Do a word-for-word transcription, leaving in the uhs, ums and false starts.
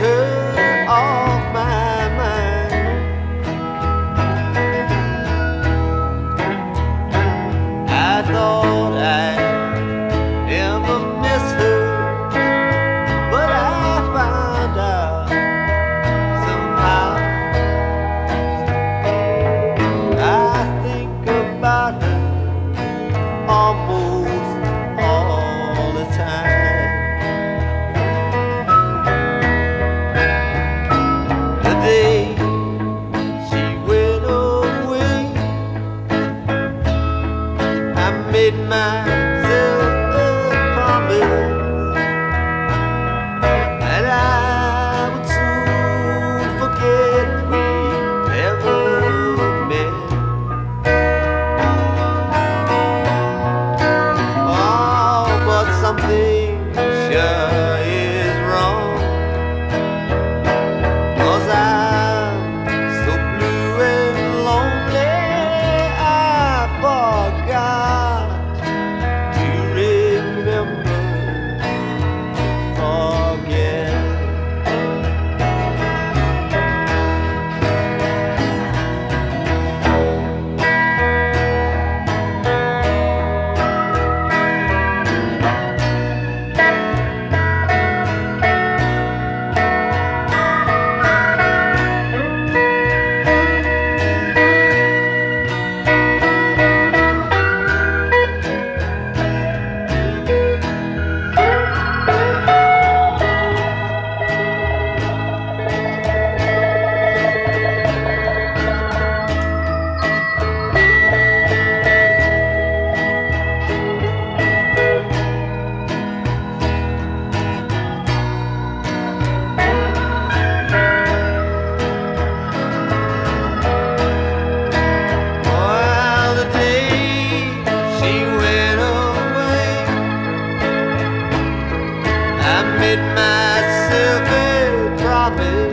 her off my mind. I thought I'd never miss her, but I found out somehow. I think about her almost all the time. The day she went away, I made myself a promise that I would soon forget we ever met. Oh, but something sure is wrong, 'cause I'm so blue and lonely I forgot to remember, forget. Well, the day she went away, I made myself a promise